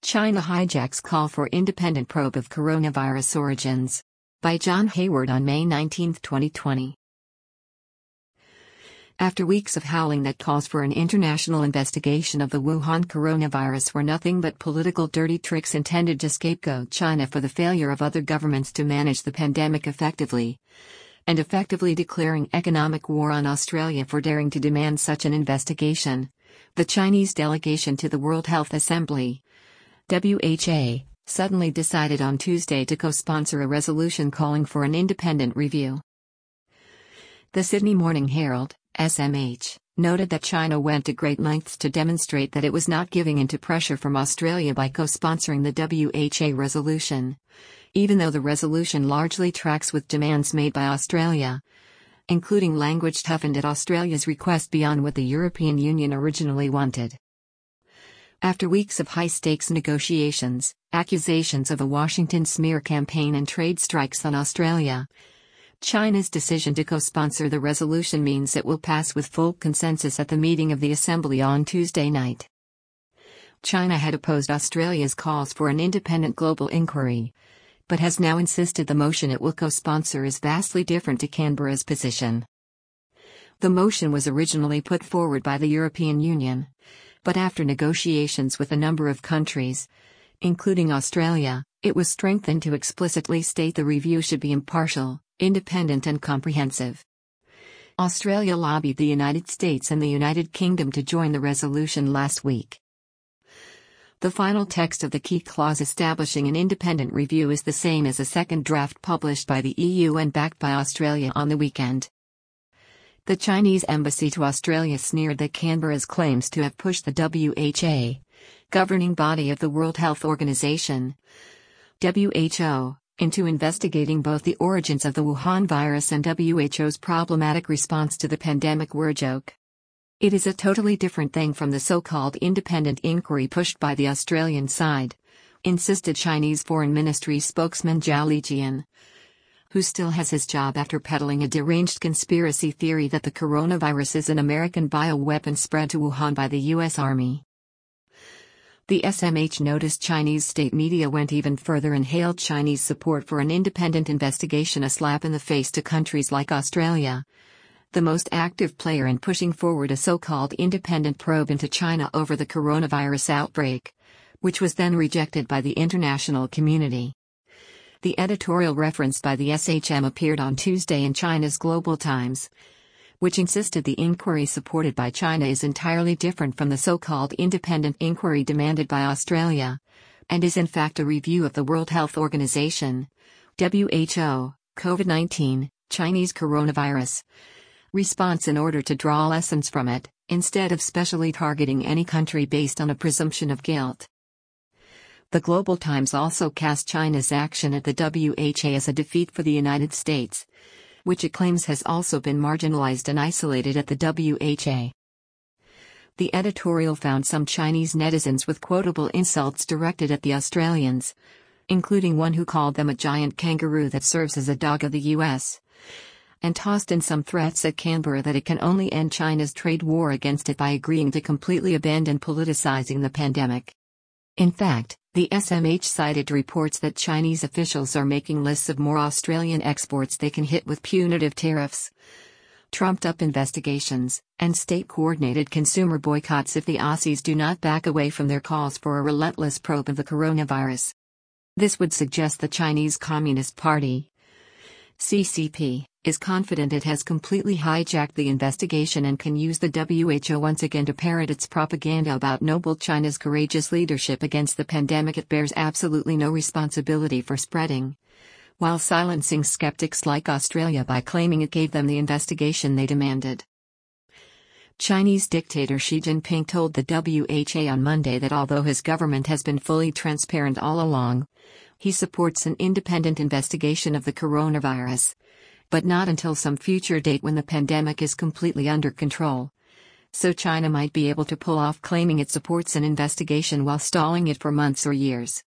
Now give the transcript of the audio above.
China hijacks call for independent probe of coronavirus origins. By John Hayward on May 19, 2020. After weeks of howling that calls for an international investigation of the Wuhan coronavirus were nothing but political dirty tricks intended to scapegoat China for the failure of other governments to manage the pandemic effectively, and effectively declaring economic war on Australia for daring to demand such an investigation, the Chinese delegation to the World Health Assembly, (WHO), suddenly decided on Tuesday to co-sponsor a resolution calling for an independent review. The Sydney Morning Herald, SMH, noted that China went to great lengths to demonstrate that it was not giving in to pressure from Australia by co-sponsoring the WHO resolution, even though the resolution largely tracks with demands made by Australia, including language toughened at Australia's request beyond what the European Union originally wanted. After weeks of high-stakes negotiations, accusations of a Washington smear campaign and trade strikes on Australia, China's decision to co-sponsor the resolution means it will pass with full consensus at the meeting of the Assembly on Tuesday night. China had opposed Australia's calls for an independent global inquiry, but has now insisted the motion it will co-sponsor is vastly different to Canberra's position. The motion was originally put forward by the European Union, but after negotiations with a number of countries, including Australia, it was strengthened to explicitly state the review should be impartial, independent and comprehensive. Australia lobbied the United States and the United Kingdom to join the resolution last week. The final text of the key clause establishing an independent review is the same as a second draft published by the EU and backed by Australia on the weekend. The Chinese embassy to Australia sneered that Canberra's claims to have pushed the WHO, governing body of the World Health Organization, WHO, into investigating both the origins of the Wuhan virus and WHO's problematic response to the pandemic were a joke. It is a totally different thing from the so-called independent inquiry pushed by the Australian side, insisted Chinese Foreign Ministry spokesman Zhao Lijian, who still has his job after peddling a deranged conspiracy theory that the coronavirus is an American bioweapon spread to Wuhan by the U.S. Army. The SMH noticed Chinese state media went even further and hailed Chinese support for an independent investigation a slap in the face to countries like Australia, the most active player in pushing forward a so-called independent probe into China over the coronavirus outbreak, which was then rejected by the international community. The editorial referenced by the SHM appeared on Tuesday in China's Global Times, which insisted the inquiry supported by China is entirely different from the so-called independent inquiry demanded by Australia, and is in fact a review of the World Health Organization, WHO, COVID-19, Chinese coronavirus, response in order to draw lessons from it, instead of specially targeting any country based on a presumption of guilt. The Global Times also cast China's action at the WHO as a defeat for the United States, which it claims has also been marginalized and isolated at the WHO. The editorial found some Chinese netizens with quotable insults directed at the Australians, including one who called them a giant kangaroo that serves as a dog of the US, and tossed in some threats at Canberra that it can only end China's trade war against it by agreeing to completely abandon politicizing the pandemic. In fact, the SMH cited reports that Chinese officials are making lists of more Australian exports they can hit with punitive tariffs, trumped-up investigations, and state-coordinated consumer boycotts if the Aussies do not back away from their calls for a relentless probe of the coronavirus. This would suggest the Chinese Communist Party, CCP, is confident it has completely hijacked the investigation and can use the WHO once again to parrot its propaganda about noble China's courageous leadership against the pandemic it bears absolutely no responsibility for spreading, while silencing skeptics like Australia by claiming it gave them the investigation they demanded. Chinese dictator Xi Jinping told the WHO on Monday that although his government has been fully transparent all along, he supports an independent investigation of the coronavirus, but not until some future date when the pandemic is completely under control. So China might be able to pull off claiming it supports an investigation while stalling it for months or years.